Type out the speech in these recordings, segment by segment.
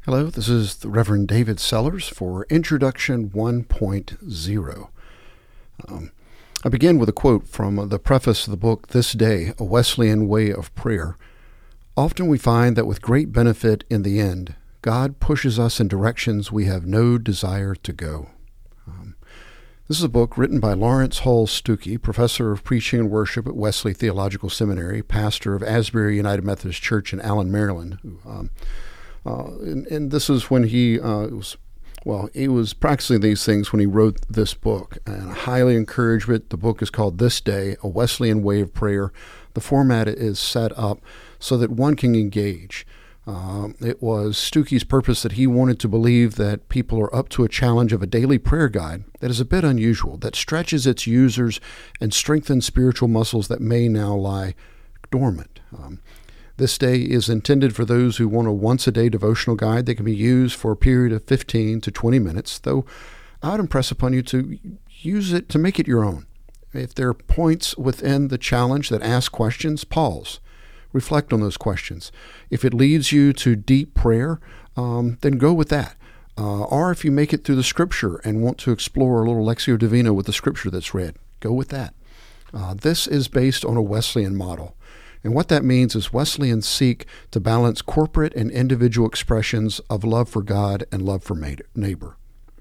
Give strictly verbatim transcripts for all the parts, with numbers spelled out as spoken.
Hello, this is the Reverend David Sellers for Introduction one point oh. Um, I begin with a quote from the preface of the book, This Day, A Wesleyan Way of Prayer. Often we find that with great benefit in the end, God pushes us in directions we have no desire to go. Um, this is a book written by Lawrence Hull Stookey, professor of preaching and worship at Wesley Theological Seminary, pastor of Asbury United Methodist Church in Allen, Maryland. Who, um, Uh, and, and this is when he uh, was, well, he was practicing these things when he wrote this book. And I highly encourage it. The book is called This Day, A Wesleyan Way of Prayer. The format is set up so that one can engage. Um, it was Stookey's purpose that he wanted to believe that people are up to a challenge of a daily prayer guide that is a bit unusual, that stretches its users and strengthens spiritual muscles that may now lie dormant. Um, This day is intended for those who want a once-a-day devotional guide that can be used for a period of fifteen to twenty minutes, though I would impress upon you to use it to make it your own. If there are points within the challenge that ask questions, pause. Reflect on those questions. If it leads you to deep prayer, um, then go with that. Uh, or if you make it through the Scripture and want to explore a little Lectio Divina with the Scripture that's read, go with that. Uh, this is based on a Wesleyan model. And what that means is Wesleyans seek to balance corporate and individual expressions of love for God and love for neighbor.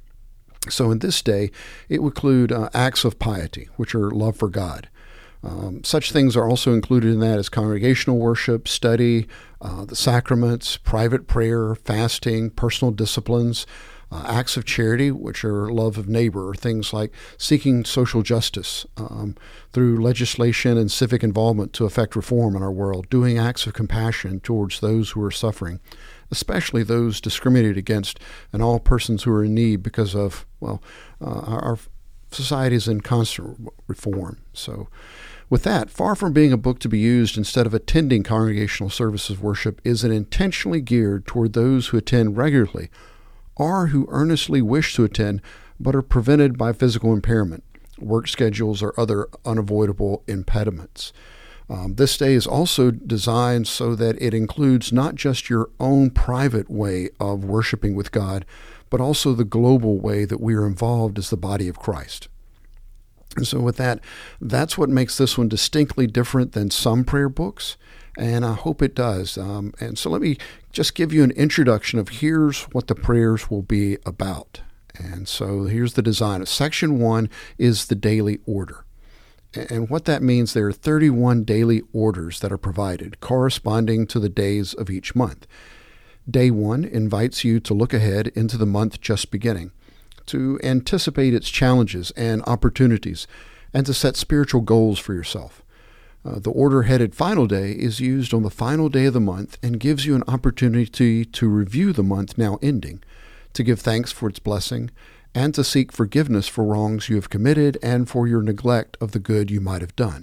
So in this day, it would include uh, acts of piety, which are love for God. Um, such things are also included in that as congregational worship, study, uh, the sacraments, private prayer, fasting, personal disciplines, Uh, acts of charity, which are love of neighbor, or things like seeking social justice um, through legislation and civic involvement to effect reform in our world, doing acts of compassion towards those who are suffering, especially those discriminated against and all persons who are in need because of, well, uh, our, our society is in constant reform. So with that, far from being a book to be used instead of attending congregational services of worship, is it intentionally geared toward those who attend regularly or who earnestly wish to attend but are prevented by physical impairment, work schedules, or other unavoidable impediments. Um, this day is also designed so that it includes not just your own private way of worshiping with God, but also the global way that we are involved as the body of Christ. And so with that, that's what makes this one distinctly different than some prayer books, and I hope it does. Um, and so let me just give you an introduction of here's what the prayers will be about. And so here's the design. Section one is the daily order. And what that means, there are thirty-one daily orders that are provided, corresponding to the days of each month. Day one invites you to look ahead into the month just beginning, to anticipate its challenges and opportunities, and to set spiritual goals for yourself. Uh, the order-headed final day is used on the final day of the month and gives you an opportunity to review the month now ending, to give thanks for its blessing, and to seek forgiveness for wrongs you have committed and for your neglect of the good you might have done.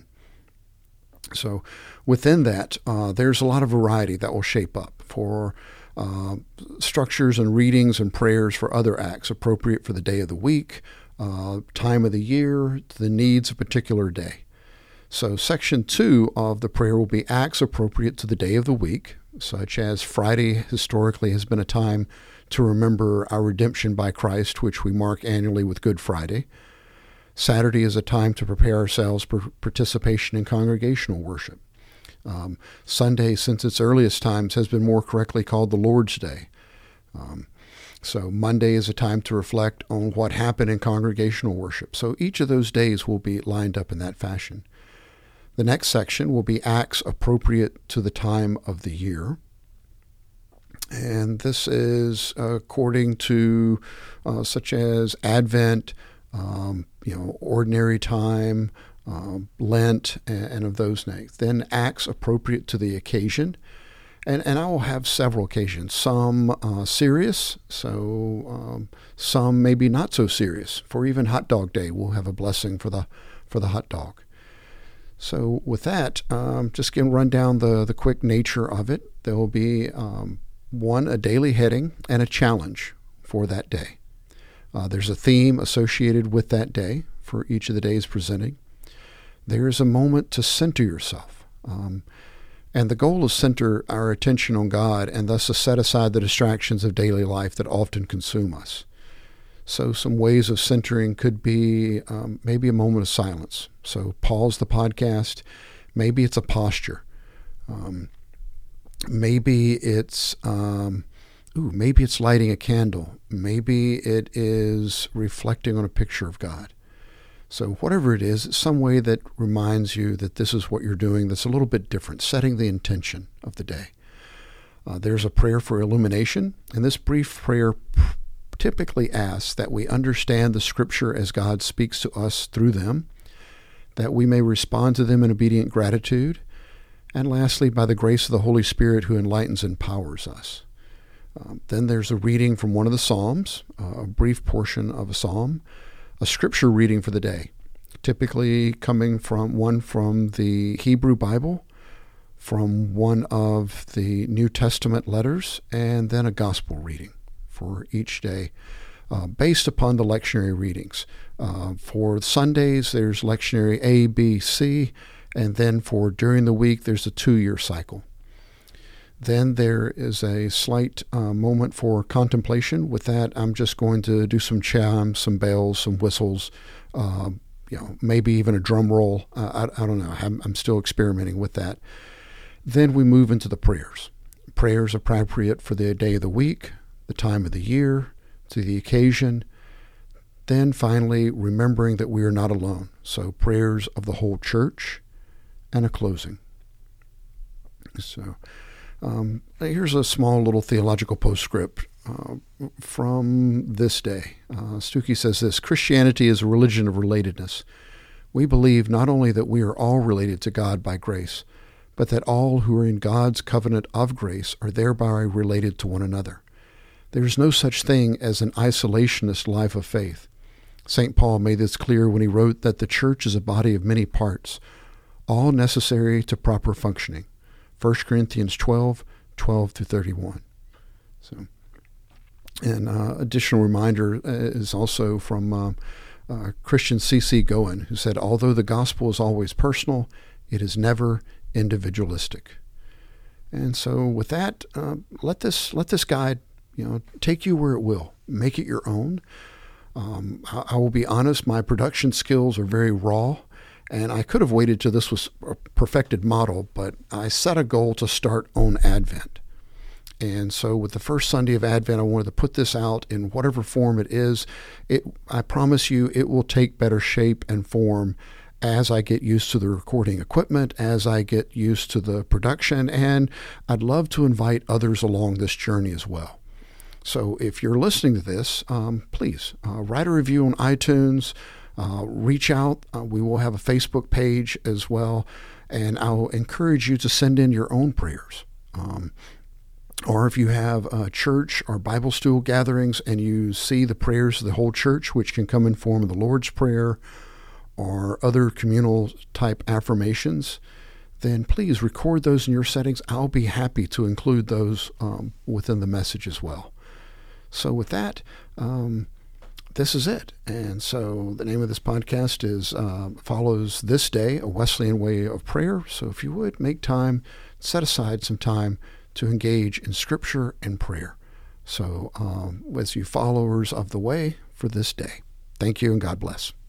So within that, uh, there's a lot of variety that will shape up for uh, structures and readings and prayers for other acts appropriate for the day of the week, uh, time of the year, the needs of a particular day. So section two of the prayer will be acts appropriate to the day of the week, such as Friday historically has been a time to remember our redemption by Christ, which we mark annually with Good Friday. Saturday is a time to prepare ourselves for participation in congregational worship. Um, Sunday, since its earliest times, has been more correctly called the Lord's Day. Um, so Monday is a time to reflect on what happened in congregational worship. So each of those days will be lined up in that fashion. The next section will be acts appropriate to the time of the year. And this is according to uh, such as Advent, um, you know, ordinary time, um, Lent, and, and of those names. Then acts appropriate to the occasion. And, and I will have several occasions, some uh, serious, so um, some maybe not so serious. For even Hot Dog Day, we'll have a blessing for the for the hot dog. So with that, um, just going to run down the, the quick nature of it. There will be, um, one, a daily heading and a challenge for that day. Uh, there's a theme associated with that day for each of the days presented. There is a moment to center yourself. Um, And the goal is center our attention on God and thus to set aside the distractions of daily life that often consume us. So some ways of centering could be um, maybe a moment of silence. So pause the podcast. Maybe it's a posture. Um, maybe it's um, ooh, maybe it's lighting a candle. Maybe it is reflecting on a picture of God. So whatever it is, it's some way that reminds you that this is what you're doing that's a little bit different, setting the intention of the day. Uh, there's a prayer for illumination, and this brief prayer typically asks that we understand the Scripture as God speaks to us through them, that we may respond to them in obedient gratitude, and lastly, by the grace of the Holy Spirit who enlightens and empowers us. Um, then there's a reading from one of the Psalms, uh, a brief portion of a psalm, a scripture reading for the day, typically coming from one from the Hebrew Bible, from one of the New Testament letters, and then a gospel reading for each day, uh, based upon the lectionary readings. Uh, for Sundays, there's lectionary A, B, C, and then for during the week, there's a two-year cycle. Then there is a slight uh, moment for contemplation. With that, I'm just going to do some chimes, some bells, some whistles, uh, you know, maybe even a drum roll. Uh, I, I don't know. I'm, I'm still experimenting with that. Then we move into the prayers. Prayers appropriate for the day of the week, the time of the year, to the occasion. Then finally, remembering that we are not alone. So prayers of the whole church and a closing. So um, here's a small little theological postscript uh, from this day. Uh, Stuckey says this: Christianity is a religion of relatedness. We believe not only that we are all related to God by grace, but that all who are in God's covenant of grace are thereby related to one another. There is no such thing as an isolationist life of faith. Saint Paul made this clear when he wrote that the church is a body of many parts, all necessary to proper functioning. First Corinthians twelve, twelve through thirty-one. So, and uh, additional reminder is also from uh, uh, Christian C C Goen, who said, although the gospel is always personal, it is never individualistic. And so with that, uh, let this let this guide, you know, take you where it will. Make it your own. Um, I, I will be honest, my production skills are very raw. And I could have waited till this was a perfected model, but I set a goal to start on Advent. And so with the first Sunday of Advent, I wanted to put this out in whatever form it is. It, I promise you it will take better shape and form as I get used to the recording equipment, as I get used to the production, and I'd love to invite others along this journey as well. So if you're listening to this, um, please uh, write a review on iTunes. Uh, reach out. Uh, we will have a Facebook page as well, and I'll encourage you to send in your own prayers. Um, or if you have a church or Bible stool gatherings and you see the prayers of the whole church, which can come in form of the Lord's Prayer or other communal type affirmations, then please record those in your settings. I'll be happy to include those um, within the message as well. So with that, um, this is it. And so the name of this podcast is uh, follows This Day, a Wesleyan Way of Prayer. So if you would, make time, set aside some time to engage in Scripture and prayer. So um, as you followers of the way for this day, thank you and God bless.